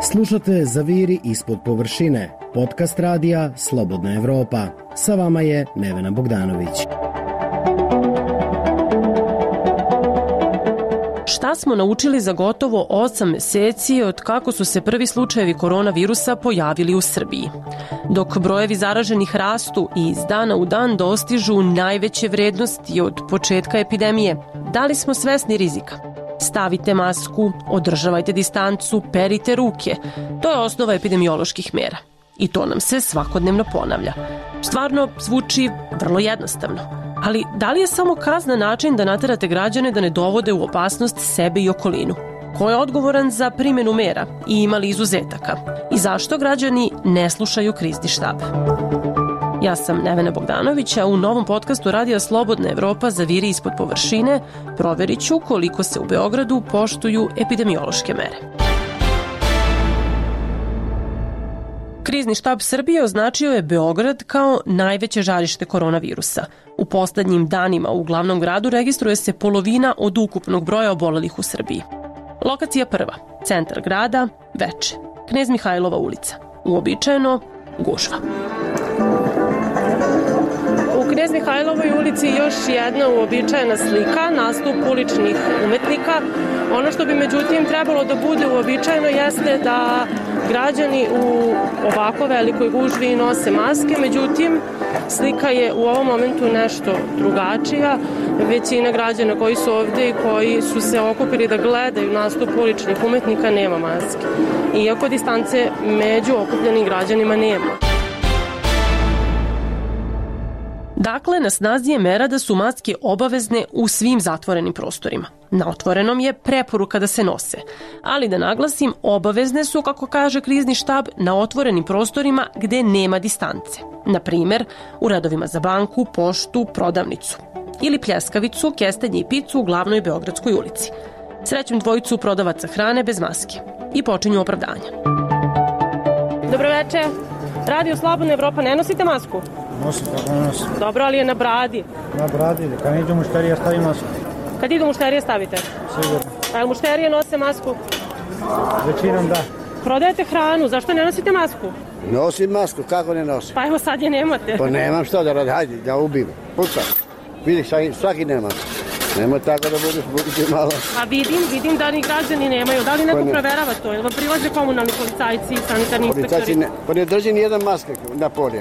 Slušate Zaviri ispod površine, podcast radija Slobodna Evropa. Sa vama je Nevena Bogdanović. Šta smo naučili za gotovo 8 meseci od kako su se prvi slučajevi koronavirusa pojavili u Srbiji? Dok brojevi zaraženih rastu i iz dana u dan dostižu najveće vrednosti od početka epidemije, da li smo svesni rizika? Stavite masku, održavajte distancu, perite ruke. To je osnova epidemioloških mera. I to nam se svakodnevno ponavlja. Stvarno zvuči vrlo jednostavno. Ali da li je samo kazna način da naterate građane da ne dovode u opasnost sebe i okolinu? Ko je odgovoran za primjenu mera i ima li izuzetaka? I zašto građani ne slušaju krizni štab? Ja sam Nevena Bogdanović, a u novom podcastu Radija Slobodna Evropa Zaviri ispod površine proverit ću koliko se u Beogradu poštuju epidemiološke mere. Krizni štab Srbije označio je Beograd kao najveće žarište koronavirusa. U poslednjim danima u glavnom gradu registruje se polovina od ukupnog broja obolelih u Srbiji. Lokacija prva, centar grada, Veče, Knez Mihajlova ulica. Uobičajeno, gužva. U Knez Mihajlovoj ulici još jedna uobičajena slika, nastup uličnih umetnika. Ono što bi međutim trebalo da bude uobičajeno jeste da građani u ovako velikoj gužvi nose maske, međutim slika je u ovom momentu nešto drugačija. Većina građana koji su ovde i koji su se okupili da gledaju nastup uličnih umetnika nema maske, iako distance među okupljenim građanima nema. Dakle, na snazi je mera da su maske obavezne u svim zatvorenim prostorima. Na otvorenom je preporuka da se nose. Ali da naglasim, obavezne su, kako kaže krizni štab, na otvorenim prostorima gde nema distance. Na primer, u redovima za banku, poštu, prodavnicu. Ili pljeskavicu, kestenje i picu u glavnoj Beogradskoj ulici. Srećem dvojicu prodavaca hrane bez maske. I počinju opravdanja. Dobro večer. Radio Slobodna Evropa, ne nosite masku? Nosim, kako ne nosim. Dobro, ali je na bradi. Na bradi, kad ne idu mušterija stavim masku. Kad idu mušterije stavite? Sigurno. A mušterije nose masku? Većinom da. Prodajete hranu, zašto ne nosite masku? Nosim masku, kako ne nosim? Pa evo sad je nemate. Pa nemam što da radim, hajde, da ubim. Pucam. Vidiš, svaki nema. Nemoj tako da budete malo. A vidim da ni građani nemaju. Da li neko proverava to? Ili vam prilaze komunalni policajci i sanitarni inspektori? Pa ne drži ni jedan maske na polje.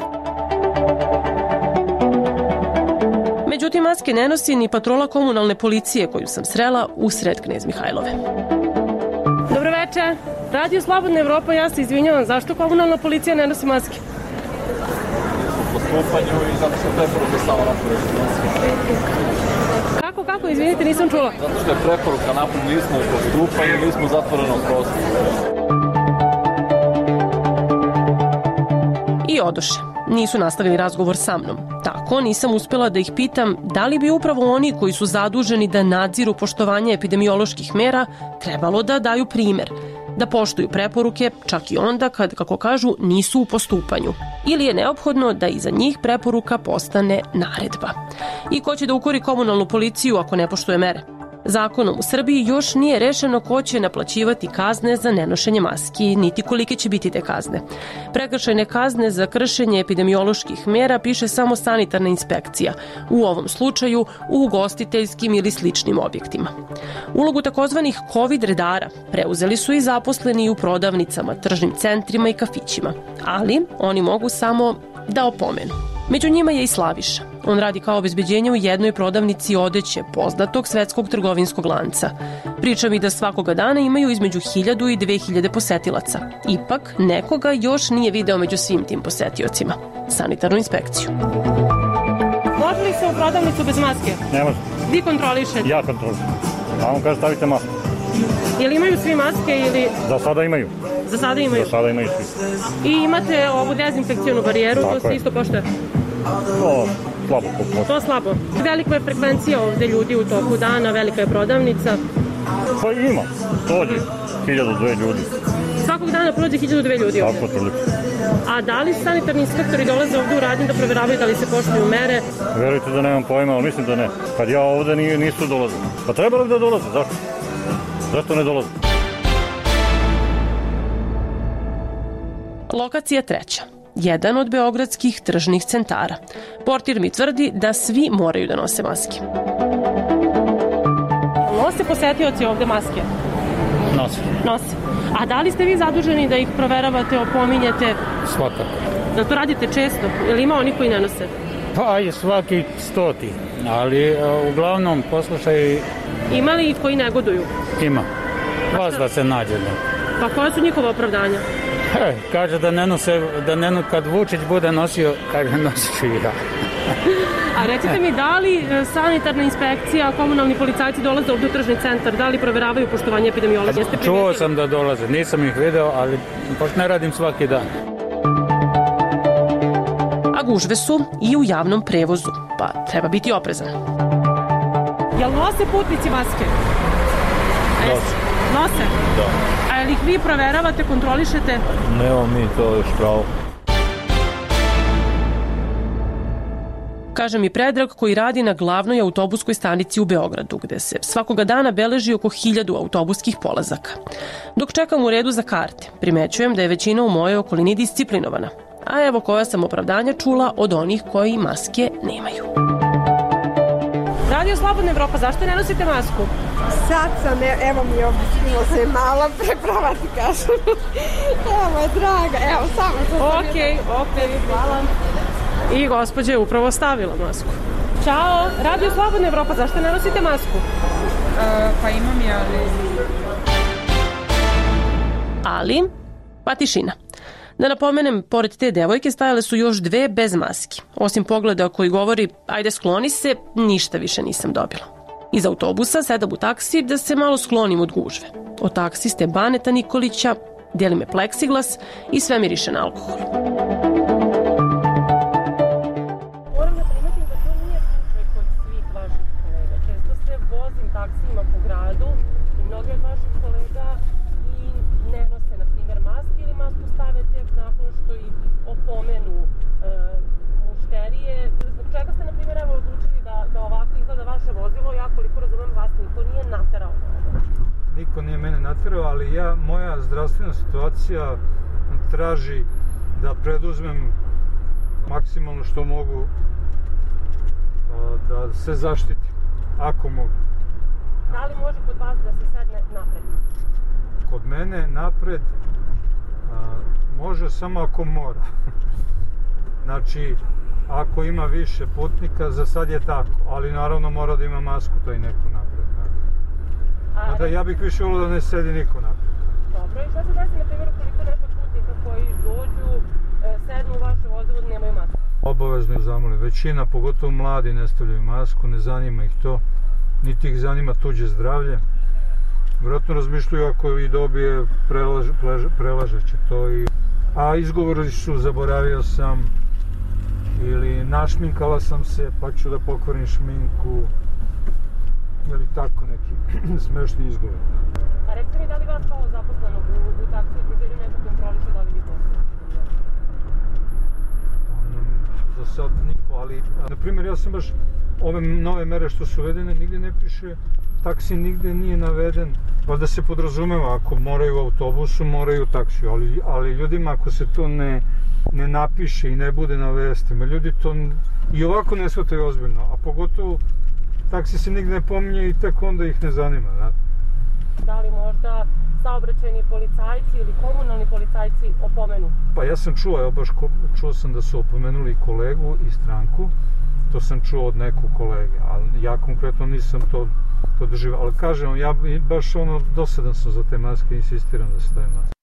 Međutim, maske ne nosi ni patrola komunalne policije koju sam srela usred Knez Mihajlove. Dobro večer. Radio Slobodna Evropa, ja se izvinjavam. Zašto komunalna policija ne nosi maske? Po postupanju i zato što preporuka samo napolje maske. Kako? Izvinite, nisam čula. Zato što je preporuka napolje, nismo u postupanju, nismo u zatvorenom prostoru. I odoše. Nisu nastavili razgovor sa mnom. Tako nisam uspela da ih pitam da li bi upravo oni koji su zaduženi da nadziru poštovanje epidemioloških mera trebalo da daju primer, da poštuju preporuke čak i onda kad, kako kažu, nisu u postupanju. Ili je neophodno da iza njih preporuka postane naredba. I ko će da ukori komunalnu policiju ako ne poštuje mere? Zakonom u Srbiji još nije rešeno ko će naplaćivati kazne za nenošenje maski, niti kolike će biti te kazne. Prekršajne kazne za kršenje epidemioloških mera piše samo sanitarna inspekcija, u ovom slučaju u ugostiteljskim ili sličnim objektima. Ulogu takozvanih COVID redara preuzeli su i zaposleni u prodavnicama, tržnim centrima i kafićima, ali oni mogu samo da opomenu. Među njima je i Slaviša. On radi kao obezbeđenje u jednoj prodavnici odeće poznatog svetskog trgovinskog lanca. Priča mi da svakoga dana imaju između 1000 i 2000 posetilaca. Ipak, nekoga još nije video među svim tim posetiocima. Sanitarnu inspekciju. Može li se u prodavnicu bez maske? Ne može. Vi kontrolišete? Ja kontrolišem. A on kaže stavite masku. Jel imaju svi maske ili... Za sada imaju. Za sada imaju? Za sada imaju svi. I imate ovu dezinfekcijonu barijeru, to se isto poštuje? To slabo poštuje. To slabo. Velika je frekvencija ovde ljudi u toku dana, velika je prodavnica. Pa ima, dođe 1000-2000 ljudi. Svakog dana prođe 1000-2000 ljudi ovde? Tako otprilike. A da li sanitarni inspektori dolaze ovde u radnju da proveravaju da li se poštuju mere? Verujte da nemam pojma, ali mislim da ne. Kad ja ovde nisu dolazili. Pa trebalo bi da dolaze, zašto? Zašto ne dolaze? Lokacija 3. Jedan od beogradskih tržnih centara. Portir mi tvrdi da svi moraju da nose maske. Nose posetioci ovde maske? Nose. A da li ste vi zaduženi da ih proveravate, opominjete? Svakako. Da to radite često? Ili ima oni koji ne nose? Pa i svaki 100, ali uglavnom poslušaj... Ima li ih koji negoduju? Ima. Vas da se nađe. Pa koja su njihova opravdanja? Kaže da kad Vučić bude nosio, kaže nosit ću i ja. A recite mi, da li sanitarna inspekcija, komunalni policajci dolaze ovdje u tržni centar, da li proveravaju poštovanje epidemiologije? Čuo sam da dolaze, nisam ih video, ali pošto ne radim svaki dan. A gužve su i u javnom prevozu, pa treba biti oprezan. Jel nose putnici maske? Nose? Da. A jel ih vi proveravate, kontrolišete? Nemo mi to još pravo. Kaže mi Predrag koji radi na glavnoj autobuskoj stanici u Beogradu, gde se svakoga dana beleži oko 1000 autobuskih polazaka. Dok čekam u redu za karte, primećujem da je većina u mojoj okolini disciplinovana. A evo koja sam opravdanja čula od onih koji maske nemaju. Radio Slobodna Evropa, zašto ne nosite masku? Sad sam, evo mi objasnilo se malo preprava ti kažem. Evo je draga, evo samo to sam. Okej, hvala. I gospođa je upravo stavila masku. Ćao, Radio Slobodna Evropa, zašto ne nosite masku? Pa imam ja, ali... Pa tišina. Da napomenem, pored te devojke stajale su još 2 bez maski. Osim pogleda koji govori, ajde skloni se, ništa više nisam dobila. Iz autobusa sedam u taksi da se malo sklonim od gužve. Od taksiste Baneta Nikolića deli me pleksiglas i sve miriše na alkohol. Moram da primetim da to nije slučaj kod svih vaših kolega. Često se vozim taksijima po gradu i mnogi od vaših kolega i ne nose, na primjer, maske ili masku stave tek nakon što ih opomenu mušterije. Zbog čega ste, na primjer, odlučili da ovako izgleda vaše vozilo? Ja, koliko razumem, vas niko nije naterao. Niko nije mene naterao, ali moja zdravstvena situacija traži da preduzmem maksimalno što mogu da se zaštitim, ako mogu. Da li može kod vas da se sedne napred? Kod mene napred može samo ako mora. Znači, ako ima više putnika, za sad je tako, ali naravno mora da ima masku, to i neko napred. Mada ja bih više volio da ne sedi niko napred. Dobro, i šta se desi, na primjer, koliko nekog putnika koji dođu, sednu u vaše vozilo da nemaju masku? Obavezno je zamolim. Većina, pogotovo mladi, ne stavljaju masku, ne zanima ih to, niti ih zanima tuđe zdravlje. Vjerojatno razmišljaju ako i dobije, prelažeće to. A izgovori su, zaboravio sam, ili našminkala sam se, pa ću da pokvarim šminku, ili tako neki smešni izgovor. A recite mi, da li vas kao zaposlenog u taksi udruženju neko kontroliše da vidi posao? Za sad niko, ali, na primjer, ja sam baš ove nove mere što su uvedene, nigde ne piše, taksi nigde nije naveden, pa da se podrazumeva, ako moraju u autobusu, moraju u taksiju, ali ljudima ako se to ne napiše i ne bude na vestima, ljudi to i ovako ne shvataju ozbiljno, a pogotovo taksi se nigde ne pominje i tek onda ih ne zanima. Da li možda saobraćajni policajci ili komunalni policajci opomenu? Pa ja sam čuo sam da su opomenuli kolegu i stranku, to sam čuo od nekog kolege, ali ja konkretno nisam to doživao, ali kažem, ja baš dosadan sam za te maske i insistiram da se stave maske.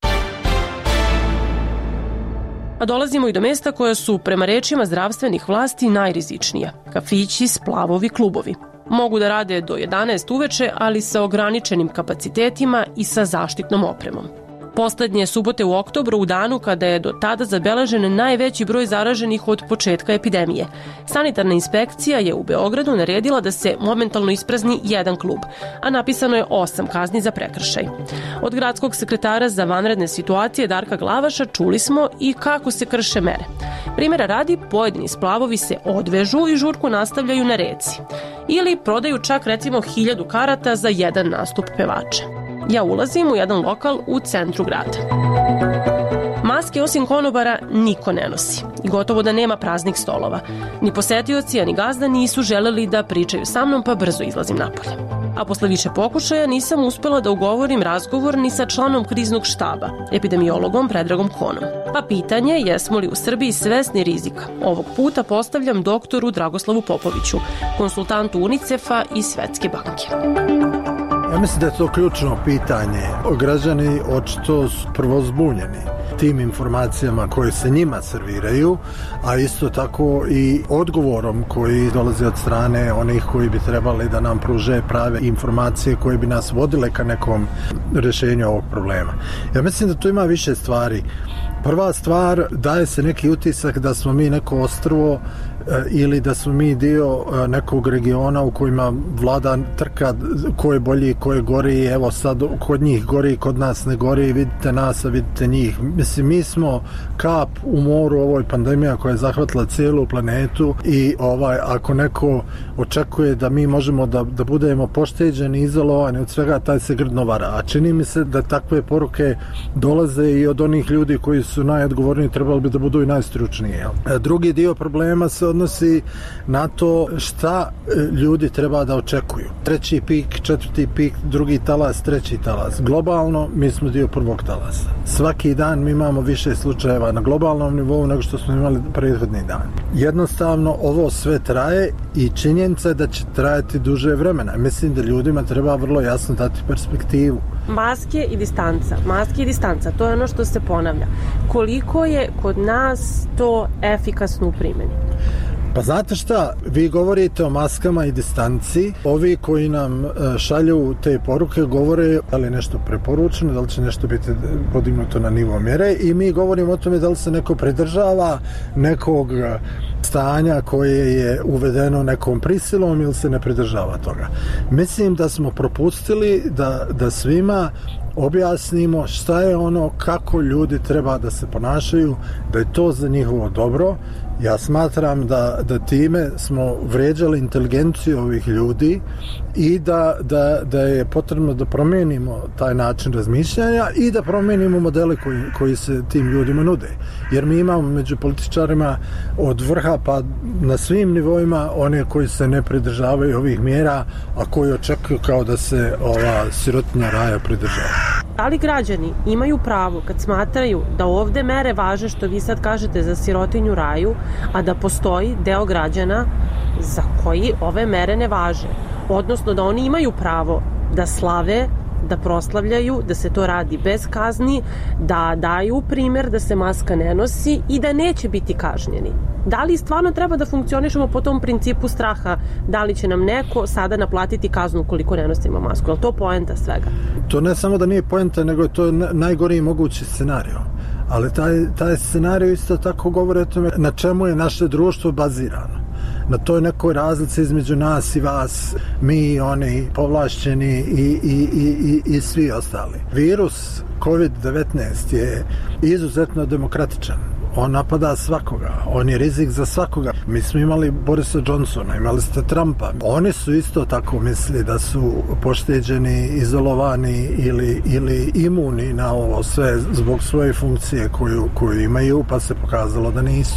A dolazimo i do mesta koja su, prema rečima zdravstvenih vlasti, najrizičnija. Kafići, splavovi, klubovi. Mogu da rade do 11 uveče, ali sa ograničenim kapacitetima i sa zaštitnom opremom. Poslednje subote u oktobru, u danu kada je do tada zabeležen najveći broj zaraženih od početka epidemije. Sanitarna inspekcija je u Beogradu naredila da se momentalno isprazni jedan klub, a napisano je 8 kazni za prekršaj. Od gradskog sekretara za vanredne situacije Darka Glavaša čuli smo i kako se krše mere. Primjera radi, pojedini splavovi se odvežu i žurku nastavljaju na reci. Ili prodaju čak recimo 1000 karata za jedan nastup pevača. Ja ulazim u jedan lokal u centru grada. Maske osim konobara niko ne nosi i gotovo da nema praznih stolova. Ni posetioci, a ni gazda nisu želeli da pričaju sa mnom, pa brzo izlazim napolje. A posle više pokušaja nisam uspela da ugovorim razgovor ni sa članom kriznog štaba, epidemiologom Predragom Konom. Pa pitanje jesmo li u Srbiji svesni rizika ovog puta postavljam doktoru Dragoslavu Popoviću, konsultantu UNICEF-a i Svetske banke. Ja mislim da je to ključno pitanje. Građani očito su prvo zbunjeni tim informacijama koje se njima serviraju, a isto tako i odgovorom koji dolazi od strane onih koji bi trebali da nam pruže prave informacije koje bi nas vodile ka nekom rješenju ovog problema. Ja mislim da tu ima više stvari. Prva stvar, daje se neki utisak da smo mi neko ostrvo ili da smo mi dio nekog regiona u kojima vlada trka ko je bolji, ko je gori, evo sad kod njih gori, kod nas ne gori, vidite nas, a vidite njih. Mislim, mi smo kap u moru ovoj pandemija koja je zahvatila cijelu planetu i ako neko očekuje da mi možemo da budemo pošteđeni, izolovani od svega, taj se grdno vara. A čini mi se da takve poruke dolaze i od onih ljudi koji su najodgovorniji, trebali bi da budu i najstručniji. Drugi dio problema se odnosi na to šta ljudi treba da očekuju. 3. pik, 4. pik, 2. talas, 3. talas. Globalno mi smo dio prvog talasa. Svaki dan mi imamo više slučajeva na globalnom nivou nego što smo imali prethodni dan. Jednostavno ovo sve traje i činjenica je da će trajati duže vremena. Mislim da ljudima treba vrlo jasno dati perspektivu. Maske i distanca, to je ono što se ponavlja. Koliko je kod nas to efikasno u primjeni? Pa znate šta, vi govorite o maskama i distanci, ovi koji nam šalju te poruke govore da li je nešto preporučeno, da li će nešto biti podignuto na nivo mjere i mi govorimo o tome da li se neko pridržava nekog stanja koje je uvedeno nekom prisilom ili se ne pridržava toga. Mislim da smo propustili da svima objasnimo šta je ono, kako ljudi treba da se ponašaju, da je to za njihovo dobro. Ja smatram da time smo vređali inteligenciju ovih ljudi i da je potrebno da promijenimo taj način razmišljanja i da promijenimo modele koji se tim ljudima nude. Jer mi imamo među političarima od vrha pa na svim nivoima one koji se ne pridržavaju ovih mjera, a koji očekuju kao da se ova sirotinja raja pridržava. Da li građani imaju pravo kad smatraju da ovde mere važe što vi sad kažete za sirotinju raju, a da postoji deo građana za koji ove mere ne važe? Odnosno da oni imaju pravo da slave, da proslavljaju, da se to radi bez kazni, da daju primjer da se maska ne nosi i da neće biti kažnjeni. Da li stvarno treba da funkcionišemo po tom principu straha, da li će nam neko sada naplatiti kaznu koliko ne nosimo masku? Je li to poenta svega? To ne samo da nije poenta, nego je to najgori mogući scenario. Ali taj scenario isto tako govori o tome na čemu je naše društvo bazirano. Na toj nekoj razlici između nas i vas, mi, oni, povlašćeni i svi ostali. Virus COVID-19 je izuzetno demokratičan. On napada svakoga, on je rizik za svakoga. Mi smo imali Borisa Johnsona, imali ste Trumpa. Oni su isto tako mislili da su pošteđeni, izolovani ili imuni na ovo sve zbog svoje funkcije koju imaju, pa se pokazalo da nisu.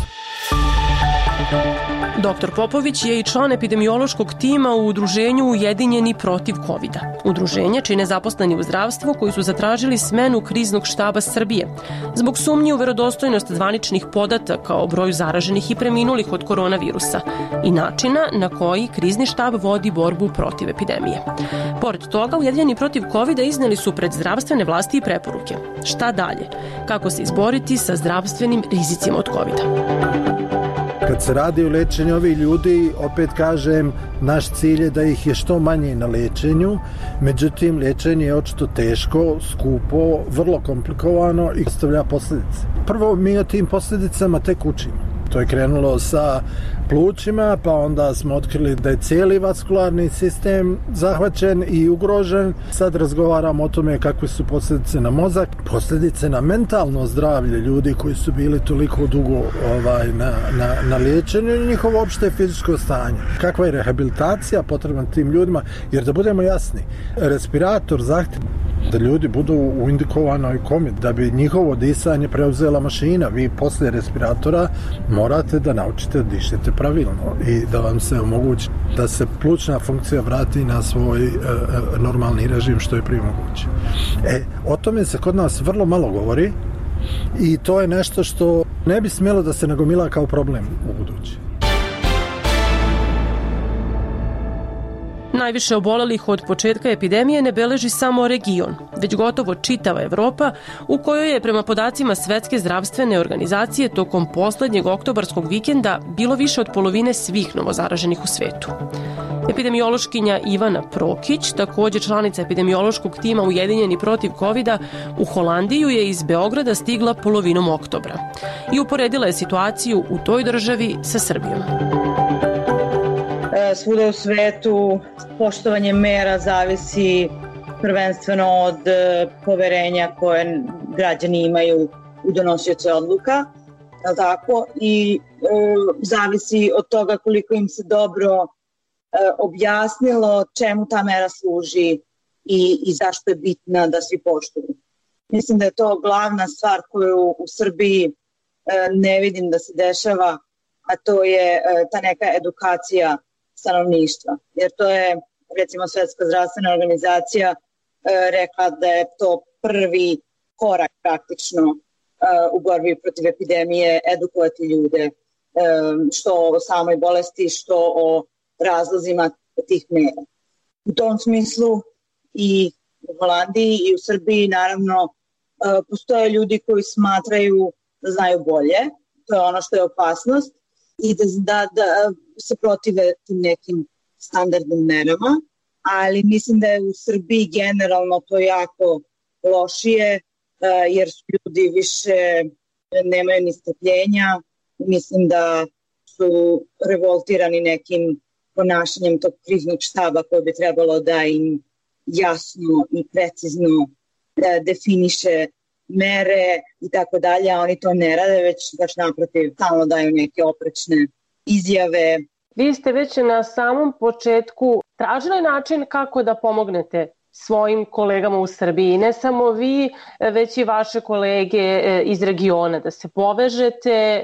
Dr. Popović je i član epidemiološkog tima u udruženju Ujedinjeni protiv COVID-a. Udruženje čine zaposleni u zdravstvu koji su zatražili smenu kriznog štaba Srbije zbog sumnji u verodostojnost zvaničnih podataka o broju zaraženih i preminulih od koronavirusa i načina na koji krizni štab vodi borbu protiv epidemije. Pored toga, Ujedinjeni protiv COVID-a izneli su pred zdravstvene vlasti i preporuke. Šta dalje? Kako se izboriti sa zdravstvenim rizicima od COVID-a? Kad se radi o lečenju ovih ljudi, opet kažem, naš cilj je da ih je što manje na lečenju, međutim, lečenje je očito teško, skupo, vrlo komplikovano i ostavlja posljedice. Prvo, mi o tim posljedicama tek učimo. To je krenulo sa plućima, pa onda smo otkrili da je cijeli vaskularni sistem zahvaćen i ugrožen. Sad razgovaramo o tome kakve su posljedice na mozak, posljedice na mentalno zdravlje ljudi koji su bili toliko dugo na liječenju i njihovo opšte fizičko stanje. Kakva je rehabilitacija potrebna tim ljudima, jer da budemo jasni, respirator zahtjeva da ljudi budu u indikovanoj komi, da bi njihovo disanje preuzela mašina. Vi posle respiratora morate da naučite da dišete pravilno i da vam se omogući da se plućna funkcija vrati na svoj normalni režim što je prije moguće. O tome se kod nas vrlo malo govori i to je nešto što ne bi smjelo da se nagomila kao problem u budući. Najviše obolelih od početka epidemije ne beleži samo region, već gotovo čitava Evropa, u kojoj je prema podacima Svetske zdravstvene organizacije tokom poslednjeg oktobarskog vikenda bilo više od polovine svih novozaraženih u svetu. Epidemiološkinja Ivana Prokić, također članica epidemiološkog tima Ujedinjeni protiv COVID-a, u Holandiju je iz Beograda stigla polovinom oktobra i uporedila je situaciju u toj državi sa Srbijom. Svuda u svetu poštovanje mera zavisi prvenstveno od poverenja koje građani imaju u donosioce odluka, tako? I zavisi od toga koliko im se dobro objasnilo čemu ta mera služi i zašto je bitna da svi poštuju. Mislim da je to glavna stvar koju u Srbiji ne vidim da se dešava, a to je ta neka edukacija stanovništva. Jer to je, recimo, Svetska zdravstvena organizacija rekla da je to prvi korak praktično u borbi protiv epidemije, edukovati ljude što o samoj bolesti, što o razlozima tih mera. U tom smislu i u Holandiji i u Srbiji naravno postoje ljudi koji smatraju da znaju bolje, to je ono što je opasnost, i da se protive tim nekim standardnim merama, ali mislim da je u Srbiji generalno to jako lošije, jer su ljudi više nemaju ni strpljenja. Mislim da su revoltirani nekim ponašanjem tog kriznog štaba koje bi trebalo da im jasno i precizno definiše mere i tako dalje, a oni to ne rade, već baš naprotiv stalno daju neke oprečne izjave. Vi ste već na samom početku tražili način kako da pomognete svojim kolegama u Srbiji, ne samo vi, već i vaše kolege iz regiona, da se povežete,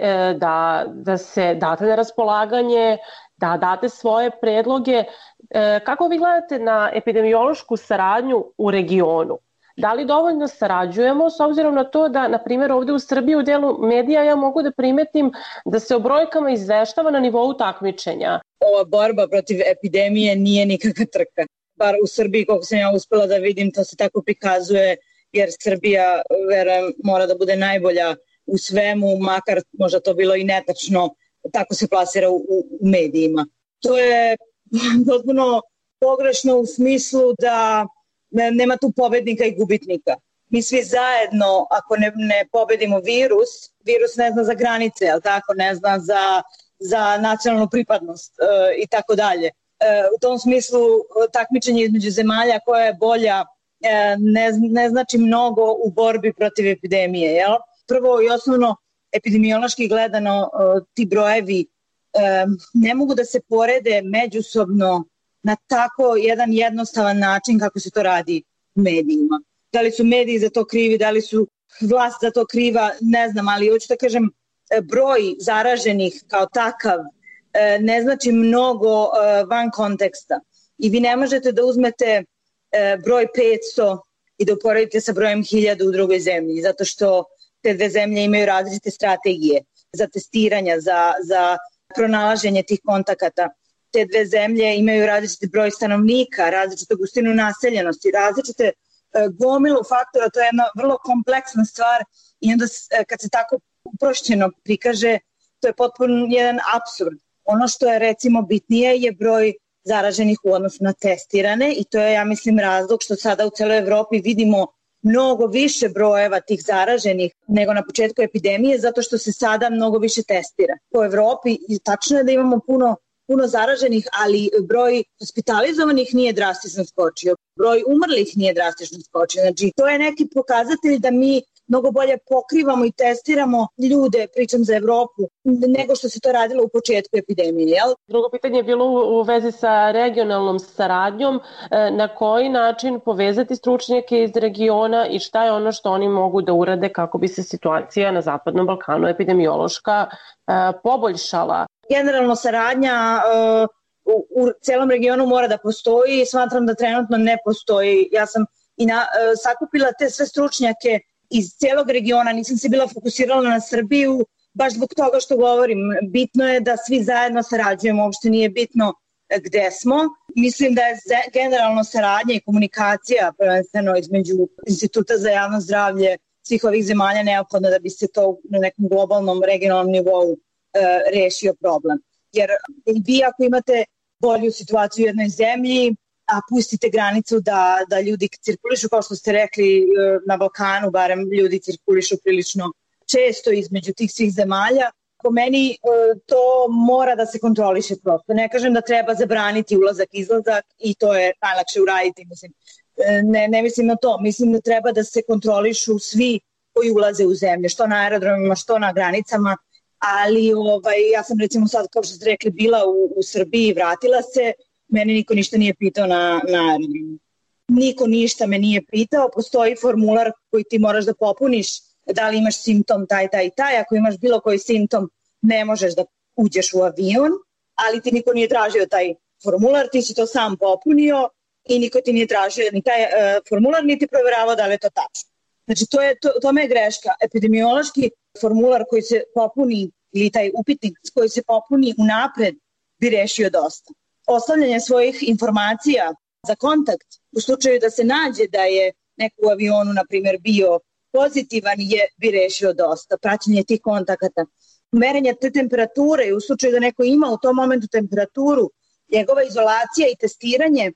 da se date na raspolaganje, da date svoje predloge. Kako vi gledate na epidemiološku saradnju u regionu? Da li dovoljno sarađujemo s obzirom na to da, na primjer, ovde u Srbiji u delu medija ja mogu da primetim da se o brojkama izveštava na nivou takmičenja? Ova borba protiv epidemije nije nikakva trka. Bar u Srbiji, koliko sam ja uspela da vidim, to se tako prikazuje, jer Srbija, verujem, mora da bude najbolja u svemu, makar možda to bilo i netačno, tako se plasira u medijima. To je potpuno pogrešno u smislu da nema tu pobednika i gubitnika. Mi svi zajedno, ako ne pobedimo virus ne zna za granice, ali tako, ne zna za nacionalnu pripadnost i tako dalje. U tom smislu takmičenje između zemalja koja je bolja ne znači mnogo u borbi protiv epidemije. Jel? Prvo i osnovno, epidemiološki gledano, ti brojevi ne mogu da se porede međusobno na tako jedan jednostavan način kako se to radi u medijima. Da li su mediji za to krivi, da li su vlast za to kriva, ne znam, ali hoću da kažem, broj zaraženih kao takav ne znači mnogo van konteksta. I vi ne možete da uzmete broj 500 i da uporedite sa brojem 1000 u drugoj zemlji, zato što te dve zemlje imaju različite strategije za testiranja, za pronalaženje tih kontakata. Te dve zemlje imaju različiti broj stanovnika, različitu gustinu naseljenosti, različite gomilu faktora, to je jedna vrlo kompleksna stvar i onda kad se tako uprošćeno prikaže, to je potpuno jedan apsurd. Ono što je recimo bitnije je broj zaraženih u odnosu na testirane i to je, ja mislim, razlog što sada u celoj Evropi vidimo mnogo više brojeva tih zaraženih nego na početku epidemije, zato što se sada mnogo više testira. Po Evropi tačno je da imamo puno zaraženih, ali broj hospitalizovanih nije drastično skočio, broj umrlih nije drastično skočio. Znači, to je neki pokazatelj da mi mnogo bolje pokrivamo i testiramo ljude, pričam za Evropu, nego što se to radilo u početku epidemije, jel? Drugo pitanje je bilo u vezi sa regionalnom saradnjom. Na koji način povezati stručnjake iz regiona i šta je ono što oni mogu da urade kako bi se situacija na Zapadnom Balkanu epidemiološka poboljšala? Generalno saradnja u celom regionu mora da postoji i smatram da trenutno ne postoji. Ja sam sakupila te sve stručnjake iz celog regiona, nisam se bila fokusirala na Srbiju, baš zbog toga što govorim. Bitno je da svi zajedno sarađujemo, uopšte nije bitno gde smo. Mislim da je generalno saradnja i komunikacija prvenstveno između Instituta za javno zdravlje svih ovih zemalja neophodno da bi se to na nekom globalnom, regionalnom nivou rešio problem. Jer vi ako imate bolju situaciju u jednoj zemlji, a pustite granicu da ljudi cirkulišu, kao što ste rekli na Balkanu, barem ljudi cirkulišu prilično često između tih svih zemalja, po meni to mora da se kontroliše prosto. Ne kažem da treba zabraniti ulazak-izlazak i to je najlakše uraditi, mislim. Ne mislim na to, mislim da treba da se kontrolišu svi koji ulaze u zemlje, što na aerodromima, što na granicama, ali ja sam recimo sad, kao što ste rekli, bila u Srbiji i vratila se, mene niko ništa nije pitao na aerodromu. Niko ništa me nije pitao, postoji formular koji ti moraš da popuniš, da li imaš simptom taj, ako imaš bilo koji simptom ne možeš da uđeš u avion, ali ti niko nije tražio taj formular, ti si to sam popunio i niko ti nije tražio ni taj formular, niti proveravao da li je to tačno. Znači tome je greška. Epidemiološki formular koji se popuni ili taj upitnik koji se popuni unapred bi rešio dosta. Ostavljanje svojih informacija za kontakt u slučaju da se nađe da je neko u avionu, na primjer, bio pozitivan bi rešio dosta. Praćenje tih kontakata. Merenje te temperature i u slučaju da neko ima u tom momentu temperaturu, njegova izolacija i testiranje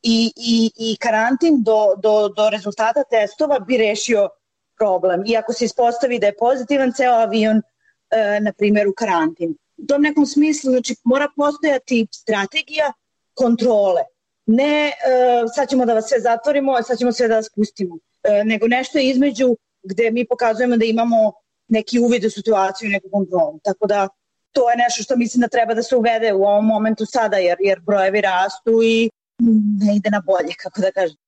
i karantin do rezultata testova bi rešio problem. I ako se ispostavi da je pozitivan, ceo avion, na primjer, u karantin. U tom nekom smislu, znači, mora postojati strategija kontrole. Ne sad ćemo da vas sve zatvorimo, sad ćemo sve da vas pustimo. Nego nešto između gde mi pokazujemo da imamo neki uvid u situaciju i neku kontrolu. Tako da to je nešto što mislim da treba da se uvede u ovom momentu sada, jer brojevi rastu i ne ide na bolje, kako da kažem.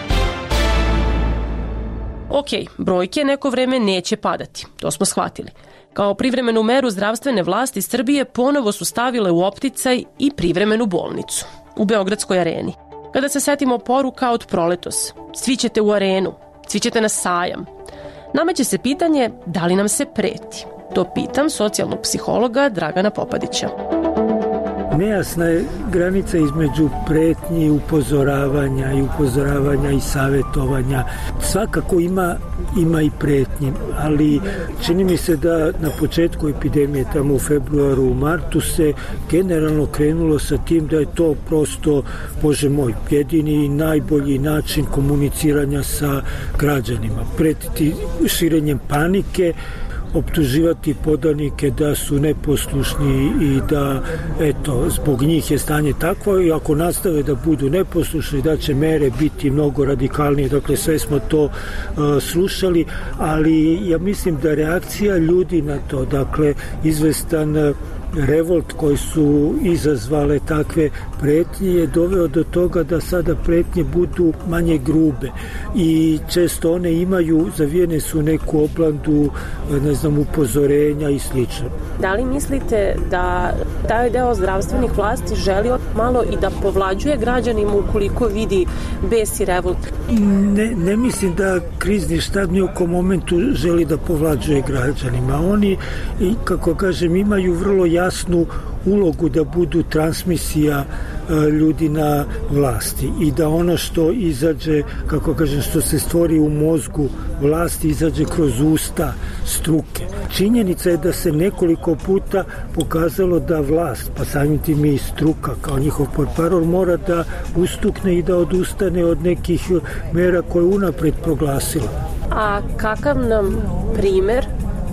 Ok, brojke neko vreme neće padati, to smo shvatili. Kao privremenu meru zdravstvene vlasti Srbije ponovo su stavile u opticaj i privremenu bolnicu u Beogradskoj areni. Kada se setimo poruka od proletos, svi ćete u arenu, svi ćete na sajam. Nameće se pitanje da li nam se preti. To pitam socijalnog psihologa Dragana Popadića. Nejasna je granica između pretnji i upozoravanja i savjetovanja. Svakako ima i pretnji, ali čini mi se da na početku epidemije, tamo u februaru, u martu, se generalno krenulo sa tim da je to prosto, Bože moj, jedini i najbolji način komuniciranja sa građanima. Pretiti širenjem panike, optuživati podanike da su neposlušni i da, zbog njih je stanje takvo i ako nastave da budu neposlušni, da će mere biti mnogo radikalnije. Dakle, sve smo to slušali, ali ja mislim da reakcija ljudi na to, dakle, izvestan revolt koji su izazvale takve pretnje je doveo do toga da sada pretnje budu manje grube i često one zavijene su neku oblandu, upozorenja i slično. Da li mislite da taj deo zdravstvenih vlasti želi malo i da povlađuje građanima ukoliko vidi bes i revolt? Ne mislim da krizni štab ni u kom momentu želi da povlađuje građanima. Oni, kako kažem, imaju vrlo jasnu ulogu da budu transmisija ljudi na vlasti i da ono što izađe, kako kažem, što se stvori u mozgu vlasti izađe kroz usta struke. Činjenica je da se nekoliko puta pokazalo da vlast, pa samim tim i struka kao njihov portparol, mora da ustukne i da odustane od nekih mera koje unapred proglasila. A kakav nam primer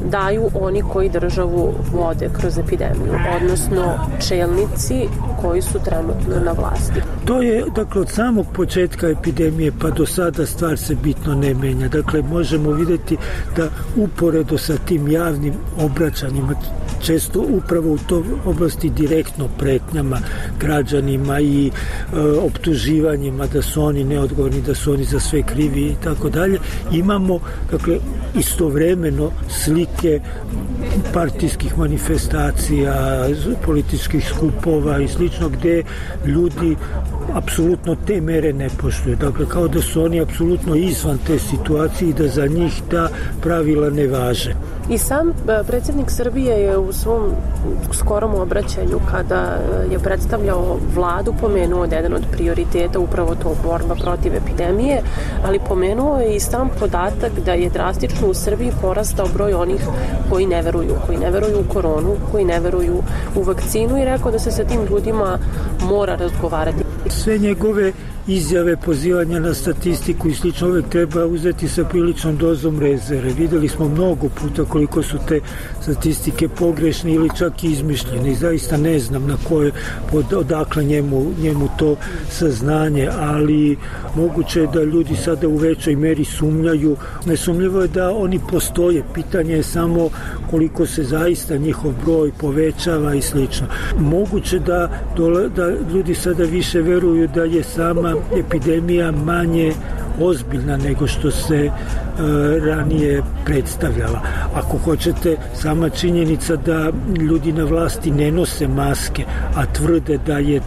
daju oni koji državu vode kroz epidemiju, odnosno čelnici koji su trenutno na vlasti? To je, dakle, od samog početka epidemije pa do sada stvar se bitno ne menja. Dakle, možemo vidjeti da uporedo sa tim javnim obraćanjima, često upravo u toj oblasti direktno pretnjama građanima i optuživanjima da su oni neodgovorni, da su oni za sve krivi i tako dalje, imamo, dakle, istovremeno slike partijskih manifestacija, političkih skupova i slično, gde ljudi apsolutno te mere ne poštuju. Dakle, kao da su oni apsolutno izvan te situacije i da za njih ta pravila ne važe. I sam predsjednik Srbije je u svom skorom obraćanju, kada je predstavljao vladu, pomenuo da je jedan od prioriteta upravo to borba protiv epidemije, ali pomenuo je i sam podatak da je drastično u Srbiji porastao broj onih koji ne veruju u koronu, koji ne veruju u vakcinu, i rekao da se sa tim ljudima mora razgovarati. Sve njegove izjave, pozivanja na statistiku i slično uvek treba uzeti sa priličnom dozom rezerve. Videli smo mnogo puta koliko su te statistike pogrešne ili čak i izmišljene i zaista ne znam na koje, odakle njemu to saznanje, ali moguće je da ljudi sada u većoj meri sumnjaju. Nesumnjivo je da oni postoje, pitanje je samo koliko se zaista njihov broj povećava i slično. Moguće da ljudi sada više veruju da je sama epidemija manje ozbiljna nego što se ranije predstavljala. Ako hoćete, sama činjenica da ljudi na vlasti ne nose maske, a tvrde da je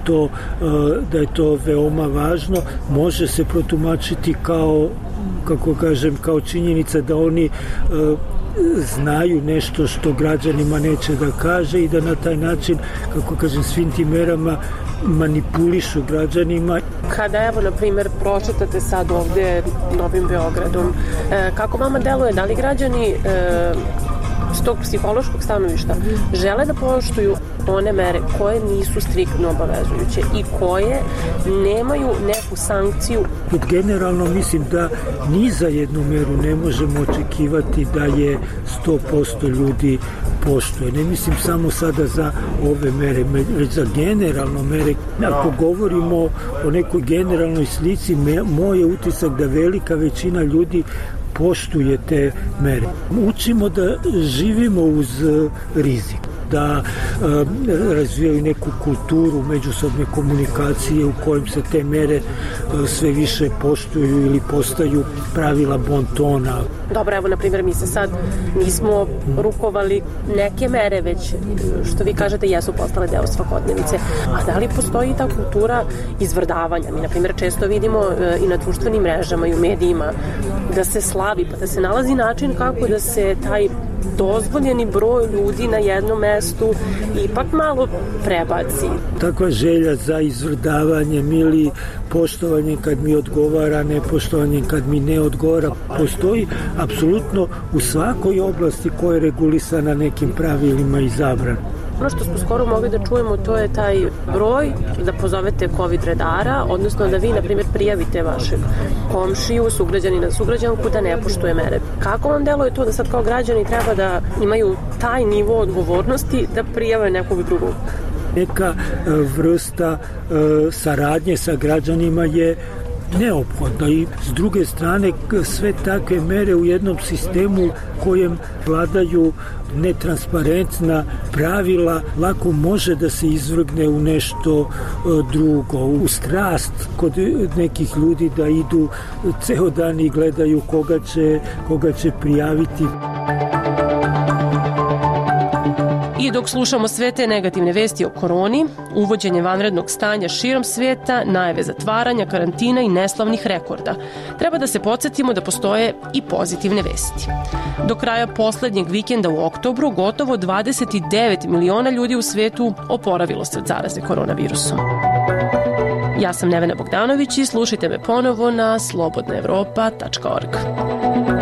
to veoma važno, može se protumačiti kao, kako kažem, kao činjenica da oni znaju nešto što građanima neće da kaže i da na taj način, kako kažem, svim tim merama manipulišu građanima. Kada, evo, na primjer, pročitate sad ovdje Novim Beogradom, kako vama deluje, da li građani s tog psihološkog stanovišta žele da poštuju one mere koje nisu striktno obavezujuće i koje nemaju neku sankciju? Generalno mislim da ni za jednu meru ne možemo očekivati da je 100% ljudi poštuje. Ne mislim samo sada za ove mere, već za generalno mere. Ako govorimo o nekoj generalnoj slici, moj je utisak da velika većina ljudi poštuje te mere. Učimo da živimo uz rizik, da razvijaju neku kulturu međusobne komunikacije u kojim se te mere sve više poštuju ili postaju pravila bon tona. Dobro, evo, na primjer, mi se sad nismo rukovali neke mere, već, što vi kažete, jesu postale deo svakodnevice. A da li postoji ta kultura izvrdavanja? Mi, na primjer, često vidimo i na društvenim mrežama i u medijima da se slavi, pa da se nalazi način kako da se taj dozvoljeni broj ljudi na jednom mestu ipak malo prebaci. Takva želja za izvrdavanjem ili poštovanjem kad mi odgovara, nepoštovanjem kad mi ne odgovara, postoji apsolutno u svakoj oblasti koja je regulisana nekim pravilima i zabranom. Ono što smo skoro mogli da čujemo, to je taj broj da pozovete COVID redara, odnosno da vi, na primjer, prijavite vašeg komšiju, sugrađanina, sugrađanku da ne poštuje mere. Kako vam deluje to da sad kao građani treba da imaju taj nivo odgovornosti da prijave nekog drugog? Neka vrsta saradnje sa građanima je neophodno i s druge strane sve takve mere u jednom sistemu kojem vladaju netransparentna pravila lako može da se izvrgne u nešto drugo, u strast kod nekih ljudi da idu ceo dan i gledaju koga će prijaviti. I dok slušamo sve te negativne vesti o koroni, uvođenje vanrednog stanja širom sveta, najave zatvaranja, karantina i neslavnih rekorda, treba da se podsjetimo da postoje i pozitivne vesti. Do kraja poslednjeg vikenda u oktobru gotovo 29 miliona ljudi u svetu oporavilo se od zaraze koronavirusom. Ja sam Nevena Bogdanović i slušajte me ponovo na slobodnaevropa.org.